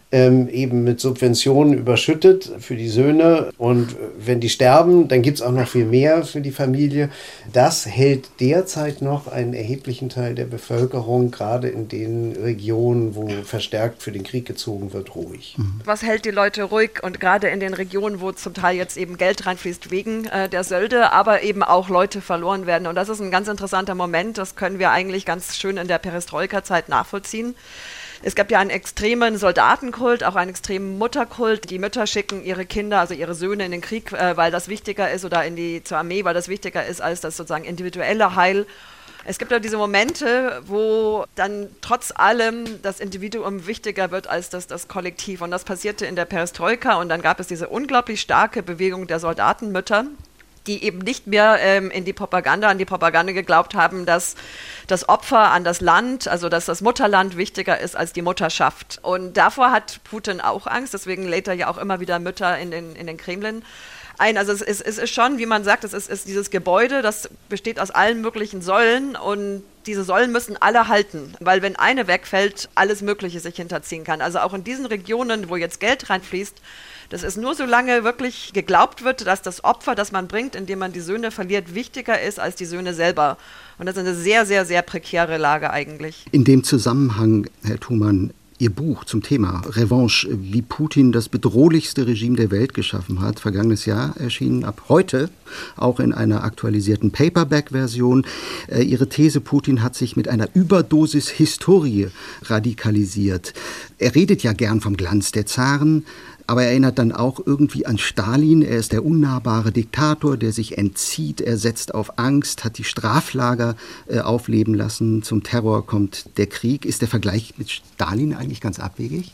eben mit Subventionen überschüttet für die Söhne und wenn die sterben, dann gibt es auch noch viel mehr für die Familie. Das hält derzeit noch einen erheblichen Teil der Bevölkerung, gerade in den Regionen, wo verstärkt für den Krieg gezogen wird, ruhig. Was hält die Leute ruhig und gerade in den Regionen, wo zum Teil jetzt eben Geld reinfließt wegen der Sölde, aber eben auch Leute verloren werden. Und das ist ein ganz interessanter Moment, das können wir eigentlich ganz schön in der Perestroika-Zeit nachvollziehen. Es gab ja einen extremen Soldatenkult, auch einen extremen Mutterkult. Die Mütter schicken ihre Kinder, also ihre Söhne in den Krieg, weil das wichtiger ist oder zur Armee, weil das wichtiger ist als das sozusagen individuelle Heil. Es gibt ja diese Momente, wo dann trotz allem das Individuum wichtiger wird als das Kollektiv. Und das passierte in der Perestroika und dann gab es diese unglaublich starke Bewegung der Soldatenmütter, die eben nicht mehr an die Propaganda geglaubt haben, dass das Opfer an das Land, also dass das Mutterland wichtiger ist als die Mutterschaft. Und davor hat Putin auch Angst, deswegen lädt er ja auch immer wieder Mütter in den Kremlin ein. Also es ist schon, wie man sagt, es ist dieses Gebäude, das besteht aus allen möglichen Säulen und diese Säulen müssen alle halten, weil wenn eine wegfällt, alles Mögliche sich hinterziehen kann. Also auch in diesen Regionen, wo jetzt Geld reinfließt, das ist nur so lange wirklich geglaubt wird, dass das Opfer, das man bringt, indem man die Söhne verliert, wichtiger ist als die Söhne selber. Und das ist eine sehr, sehr, sehr prekäre Lage eigentlich. In dem Zusammenhang, Herr Thumann, Ihr Buch zum Thema Revanche, wie Putin das bedrohlichste Regime der Welt geschaffen hat, vergangenes Jahr erschienen, ab heute auch in einer aktualisierten Paperback-Version. Ihre These, Putin hat sich mit einer Überdosis Historie radikalisiert. Er redet ja gern vom Glanz der Zaren, aber er erinnert dann auch irgendwie an Stalin. Er ist der unnahbare Diktator, der sich entzieht. Er setzt auf Angst, hat die Straflager aufleben lassen. Zum Terror kommt der Krieg. Ist der Vergleich mit Stalin eigentlich ganz abwegig?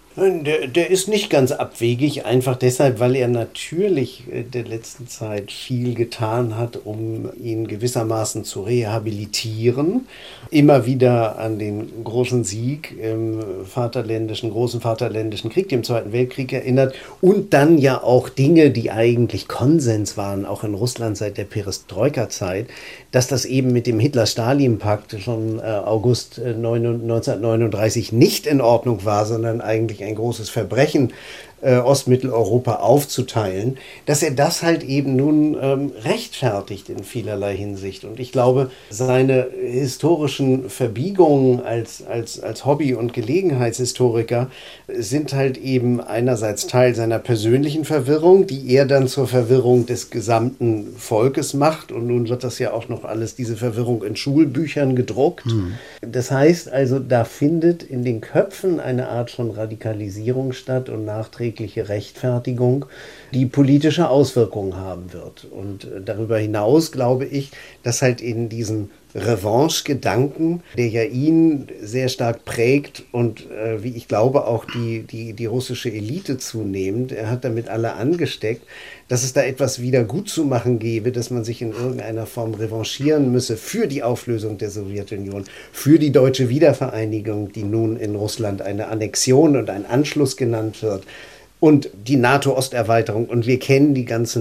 Der ist nicht ganz abwegig, einfach deshalb, weil er natürlich in der letzten Zeit viel getan hat, um ihn gewissermaßen zu rehabilitieren. Immer wieder an den großen Sieg im großen Vaterländischen Krieg, dem Zweiten Weltkrieg erinnert. Und dann ja auch Dinge, die eigentlich Konsens waren, auch in Russland seit der Perestroika-Zeit, dass das eben mit dem Hitler-Stalin-Pakt schon August 1939 nicht in Ordnung war, sondern eigentlich ein großes Verbrechen, Ostmitteleuropa aufzuteilen, dass er das halt eben nun rechtfertigt in vielerlei Hinsicht. Und ich glaube, seine historischen Verbiegungen als Hobby- und Gelegenheitshistoriker sind halt eben einerseits Teil seiner persönlichen Verwirrung, die er dann zur Verwirrung des gesamten Volkes macht. Und nun wird das ja auch noch alles, diese Verwirrung in Schulbüchern gedruckt. Das heißt also, da findet in den Köpfen eine Art von Radikalisierung statt und nachträgliche Rechtfertigung, die politische Auswirkungen haben wird. Und darüber hinaus glaube ich, dass halt in diesem Revanche-Gedanken, der ja ihn sehr stark prägt und wie ich glaube auch die russische Elite zunehmend, er hat damit alle angesteckt, dass es da etwas wieder gut zu machen gäbe, dass man sich in irgendeiner Form revanchieren müsse für die Auflösung der Sowjetunion, für die deutsche Wiedervereinigung, die nun in Russland eine Annexion und ein Anschluss genannt wird, und die NATO-Osterweiterung. Und wir kennen die ganzen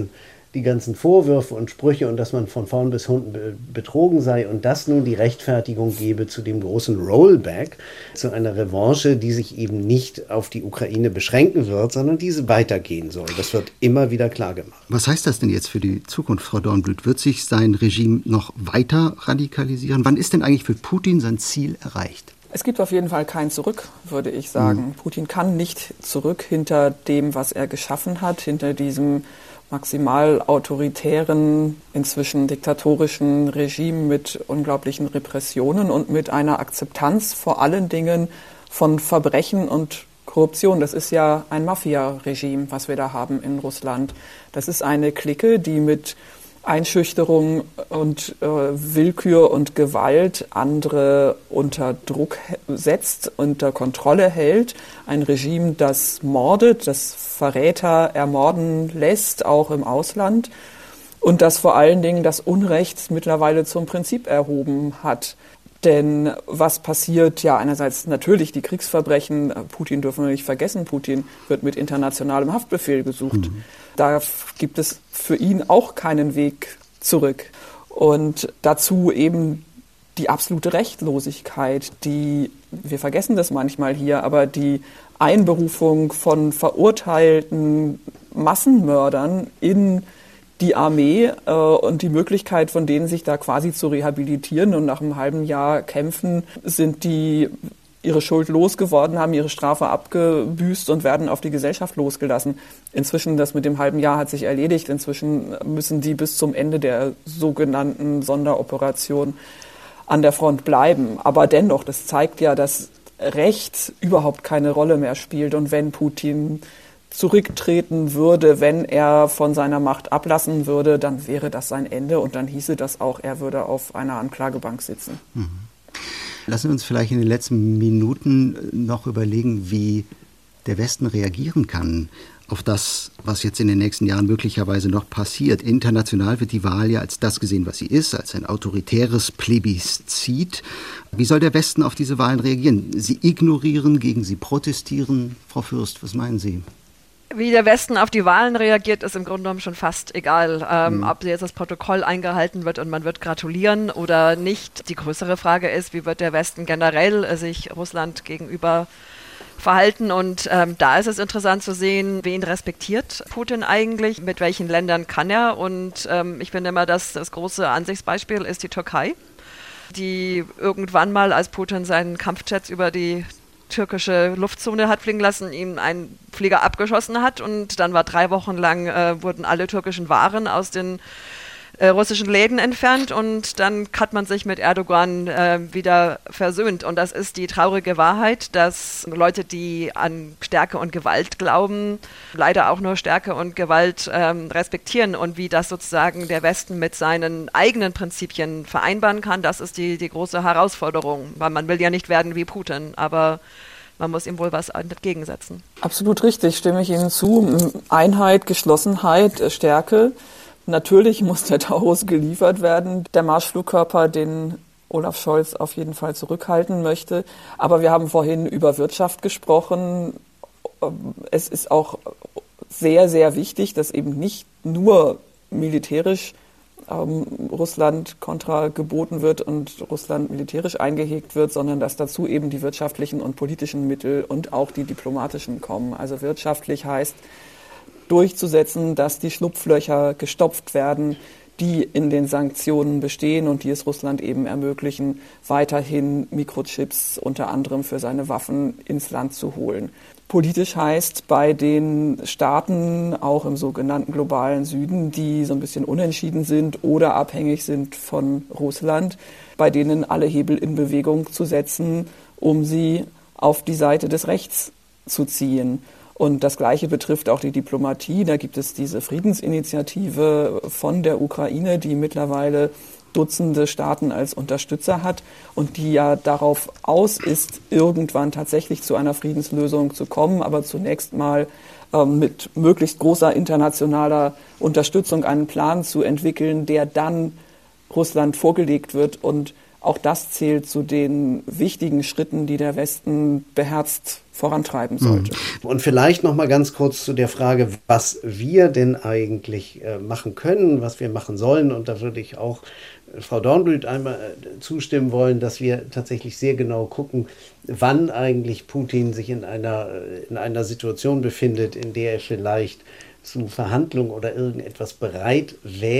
die ganzen Vorwürfe und Sprüche und dass man von vorn bis hinten betrogen sei und das nun die Rechtfertigung gebe zu dem großen Rollback, zu einer Revanche, die sich eben nicht auf die Ukraine beschränken wird, sondern diese weitergehen soll. Das wird immer wieder klar gemacht. Was heißt das denn jetzt für die Zukunft, Frau Dornbluth? Wird sich sein Regime noch weiter radikalisieren? Wann ist denn eigentlich für Putin sein Ziel erreicht? Es gibt auf jeden Fall kein Zurück, würde ich sagen. Putin kann nicht zurück hinter dem, was er geschaffen hat, hinter diesem maximal autoritären, inzwischen diktatorischen Regime mit unglaublichen Repressionen und mit einer Akzeptanz vor allen Dingen von Verbrechen und Korruption. Das ist ja ein Mafia-Regime, was wir da haben in Russland. Das ist eine Clique, die mit Einschüchterung und Willkür und Gewalt andere unter Druck setzt, unter Kontrolle hält. Ein Regime, das mordet, das Verräter ermorden lässt, auch im Ausland. Und das vor allen Dingen das Unrecht mittlerweile zum Prinzip erhoben hat. Denn was passiert? Ja, einerseits natürlich die Kriegsverbrechen. Putin dürfen wir nicht vergessen. Putin wird mit internationalem Haftbefehl gesucht. Da gibt es für ihn auch keinen Weg zurück. Und dazu eben die absolute Rechtlosigkeit, wir vergessen das manchmal hier, aber die Einberufung von verurteilten Massenmördern in die Armee und die Möglichkeit von denen, sich da quasi zu rehabilitieren und nach einem halben Jahr kämpfen, sind die ihre Schuld losgeworden, haben ihre Strafe abgebüßt und werden auf die Gesellschaft losgelassen. Inzwischen, das mit dem halben Jahr hat sich erledigt. Inzwischen müssen die bis zum Ende der sogenannten Sonderoperation an der Front bleiben. Aber dennoch, das zeigt ja, dass Recht überhaupt keine Rolle mehr spielt. Und wenn Putin zurücktreten würde, wenn er von seiner Macht ablassen würde, dann wäre das sein Ende und dann hieße das auch, er würde auf einer Anklagebank sitzen. Lassen wir uns vielleicht in den letzten Minuten noch überlegen, wie der Westen reagieren kann auf das, was jetzt in den nächsten Jahren möglicherweise noch passiert. International wird die Wahl ja als das gesehen, was sie ist, als ein autoritäres Plebiszit. Wie soll der Westen auf diese Wahlen reagieren? Sie ignorieren, gegen sie protestieren? Frau Fürst, was meinen Sie? Wie der Westen auf die Wahlen reagiert, ist im Grunde genommen schon fast egal, ob jetzt das Protokoll eingehalten wird und man wird gratulieren oder nicht. Die größere Frage ist, wie wird der Westen generell sich Russland gegenüber verhalten? Und da ist es interessant zu sehen, wen respektiert Putin eigentlich, mit welchen Ländern kann er. Und ich finde immer, dass das große Ansichtsbeispiel ist die Türkei, die irgendwann mal, als Putin seinen Kampfjets über die türkische Luftzone hat fliegen lassen, ihm einen Flieger abgeschossen hat und dann war 3 Wochen lang, wurden alle türkischen Waren aus den russischen Läden entfernt und dann hat man sich mit Erdogan wieder versöhnt. Und das ist die traurige Wahrheit, dass Leute, die an Stärke und Gewalt glauben, leider auch nur Stärke und Gewalt respektieren. Und wie das sozusagen der Westen mit seinen eigenen Prinzipien vereinbaren kann, das ist die große Herausforderung. Weil man will ja nicht werden wie Putin, aber man muss ihm wohl was entgegensetzen. Absolut richtig, stimme ich Ihnen zu. Einheit, Geschlossenheit, Stärke. Natürlich muss der Taurus geliefert werden, der Marschflugkörper, den Olaf Scholz auf jeden Fall zurückhalten möchte. Aber wir haben vorhin über Wirtschaft gesprochen. Es ist auch sehr, sehr wichtig, dass eben nicht nur militärisch Russland kontra geboten wird und Russland militärisch eingehegt wird, sondern dass dazu eben die wirtschaftlichen und politischen Mittel und auch die diplomatischen kommen. Also wirtschaftlich heißt durchzusetzen, dass die Schlupflöcher gestopft werden, die in den Sanktionen bestehen und die es Russland eben ermöglichen, weiterhin Mikrochips unter anderem für seine Waffen ins Land zu holen. Politisch heißt bei den Staaten, auch im sogenannten globalen Süden, die so ein bisschen unentschieden sind oder abhängig sind von Russland, bei denen alle Hebel in Bewegung zu setzen, um sie auf die Seite des Rechts zu ziehen. Und das Gleiche betrifft auch die Diplomatie. Da gibt es diese Friedensinitiative von der Ukraine, die mittlerweile Dutzende Staaten als Unterstützer hat und die ja darauf aus ist, irgendwann tatsächlich zu einer Friedenslösung zu kommen, aber zunächst mal mit möglichst großer internationaler Unterstützung einen Plan zu entwickeln, der dann Russland vorgelegt wird. Und auch das zählt zu den wichtigen Schritten, die der Westen beherzt vorantreiben sollte. Und vielleicht noch mal ganz kurz zu der Frage, was wir denn eigentlich machen können, was wir machen sollen. Und da würde ich auch Frau Dornblüt einmal zustimmen wollen, dass wir tatsächlich sehr genau gucken, wann eigentlich Putin sich in einer Situation befindet, in der er vielleicht zu Verhandlungen oder irgendetwas bereit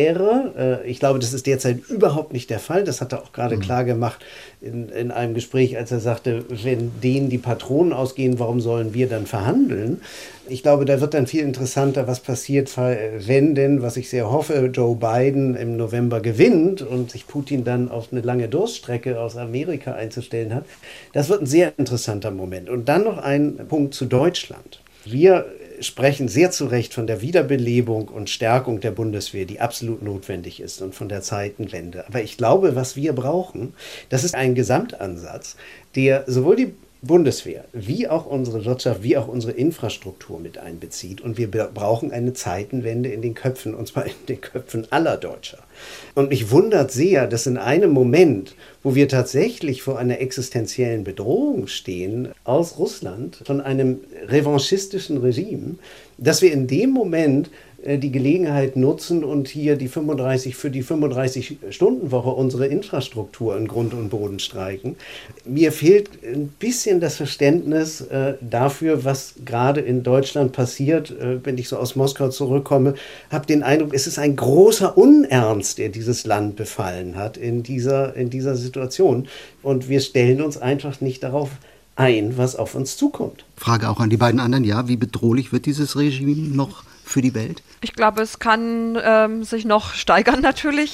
wäre. Ich glaube, das ist derzeit überhaupt nicht der Fall. Das hat er auch gerade klar gemacht in einem Gespräch, als er sagte, wenn denen die Patronen ausgehen, warum sollen wir dann verhandeln? Ich glaube, da wird dann viel interessanter, was passiert, wenn denn, was ich sehr hoffe, Joe Biden im November gewinnt und sich Putin dann auf eine lange Durststrecke aus Amerika einzustellen hat. Das wird ein sehr interessanter Moment. Und dann noch ein Punkt zu Deutschland. Wir sprechen sehr zu Recht von der Wiederbelebung und Stärkung der Bundeswehr, die absolut notwendig ist, und von der Zeitenwende. Aber ich glaube, was wir brauchen, das ist ein Gesamtansatz, der sowohl die Bundeswehr wie auch unsere Wirtschaft, wie auch unsere Infrastruktur mit einbezieht. Und wir brauchen eine Zeitenwende in den Köpfen, und zwar in den Köpfen aller Deutscher. Und mich wundert sehr, dass in einem Moment, wo wir tatsächlich vor einer existenziellen Bedrohung stehen aus Russland, von einem revanchistischen Regime, dass wir in dem Moment die Gelegenheit nutzen und hier für die 35-Stunden-Woche unsere Infrastruktur in Grund und Boden streiken. Mir fehlt ein bisschen das Verständnis dafür, was gerade in Deutschland passiert. Wenn ich so aus Moskau zurückkomme, habe den Eindruck, es ist ein großer Unernst, der dieses Land befallen hat in dieser Situation. Und wir stellen uns einfach nicht darauf ein, was auf uns zukommt. Frage auch an die beiden anderen. Ja, wie bedrohlich wird dieses Regime noch für die Welt? Ich glaube, es kann sich noch steigern natürlich.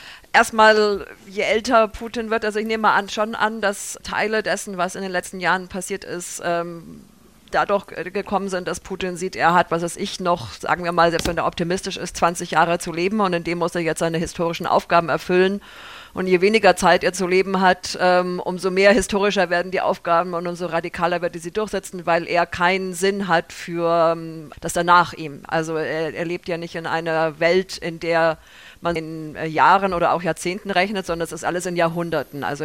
Erstmal, je älter Putin wird, also ich nehme mal schon an, dass Teile dessen, was in den letzten Jahren passiert ist, dadurch gekommen sind, dass Putin sieht, er hat, was weiß ich, noch, sagen wir mal, selbst wenn er optimistisch ist, 20 Jahre zu leben, und in dem muss er jetzt seine historischen Aufgaben erfüllen. Und je weniger Zeit er zu leben hat, umso mehr historischer werden die Aufgaben und umso radikaler wird er sie durchsetzen, weil er keinen Sinn hat für das danach ihm. Also er lebt ja nicht in einer Welt, in der man in Jahren oder auch Jahrzehnten rechnet, sondern es ist alles in Jahrhunderten. Also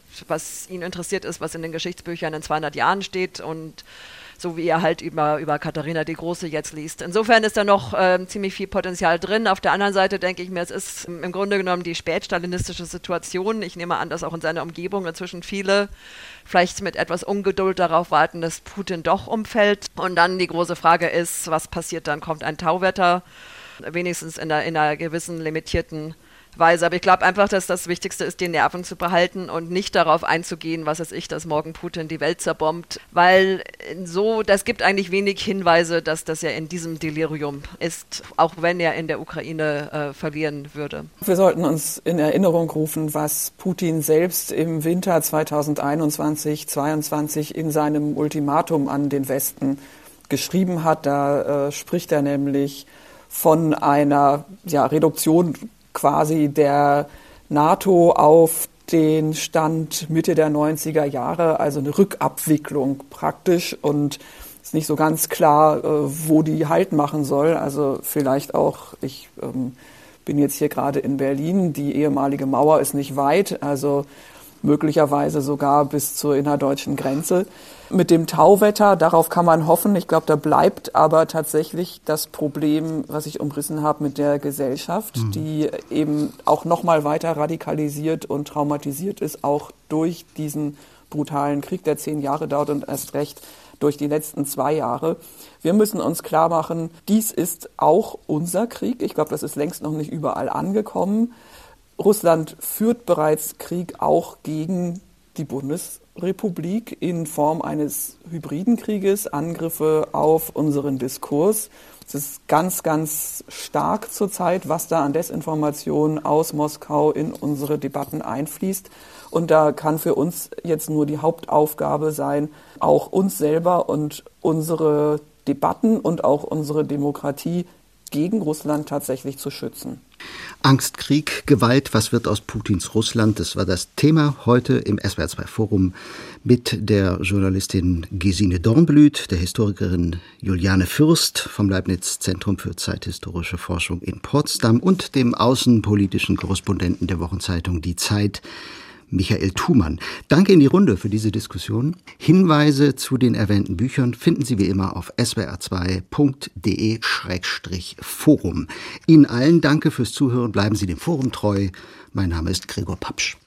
was ihn interessiert ist, was in den Geschichtsbüchern in 200 Jahren steht, und so wie er halt über Katharina die Große jetzt liest. Insofern ist da noch ziemlich viel Potenzial drin. Auf der anderen Seite denke ich mir, es ist im Grunde genommen die spätstalinistische Situation. Ich nehme an, dass auch in seiner Umgebung inzwischen viele vielleicht mit etwas Ungeduld darauf warten, dass Putin doch umfällt. Und dann die große Frage ist, was passiert dann? Kommt ein Tauwetter, wenigstens in einer gewissen limitierten Weise. Aber ich glaube einfach, dass das Wichtigste ist, die Nerven zu behalten und nicht darauf einzugehen, was weiß ich, dass morgen Putin die Welt zerbombt, weil das gibt eigentlich wenig Hinweise, dass das ja in diesem Delirium ist, auch wenn er in der Ukraine verlieren würde. Wir sollten uns in Erinnerung rufen, was Putin selbst im Winter 2021/22 in seinem Ultimatum an den Westen geschrieben hat. Da spricht er nämlich von einer Reduktion quasi der NATO auf den Stand Mitte der 90er Jahre, also eine Rückabwicklung praktisch, und ist nicht so ganz klar, wo die Halt machen soll. Also vielleicht auch, ich bin jetzt hier gerade in Berlin, die ehemalige Mauer ist nicht weit, also möglicherweise sogar bis zur innerdeutschen Grenze. Mit dem Tauwetter, darauf kann man hoffen. Ich glaube, da bleibt aber tatsächlich das Problem, was ich umrissen habe mit der Gesellschaft, die eben auch noch mal weiter radikalisiert und traumatisiert ist, auch durch diesen brutalen Krieg, der 10 Jahre dauert, und erst recht durch die letzten 2 Jahre. Wir müssen uns klar machen, dies ist auch unser Krieg. Ich glaube, das ist längst noch nicht überall angekommen. Russland führt bereits Krieg auch gegen die Bundesrepublik in Form eines hybriden Krieges, Angriffe auf unseren Diskurs. Es ist ganz, ganz stark zurzeit, was da an Desinformation aus Moskau in unsere Debatten einfließt. Und da kann für uns jetzt nur die Hauptaufgabe sein, auch uns selber und unsere Debatten und auch unsere Demokratie gegen Russland tatsächlich zu schützen. Angst, Krieg, Gewalt, was wird aus Putins Russland? Das war das Thema heute im SWR2 Forum mit der Journalistin Gesine Dornblüt, der Historikerin Juliane Fürst vom Leibniz-Zentrum für zeithistorische Forschung in Potsdam und dem außenpolitischen Korrespondenten der Wochenzeitung Die Zeit, Michael Thumann. Danke in die Runde für diese Diskussion. Hinweise zu den erwähnten Büchern finden Sie wie immer auf swr2.de/forum. Ihnen allen danke fürs Zuhören. Bleiben Sie dem Forum treu. Mein Name ist Gregor Papsch.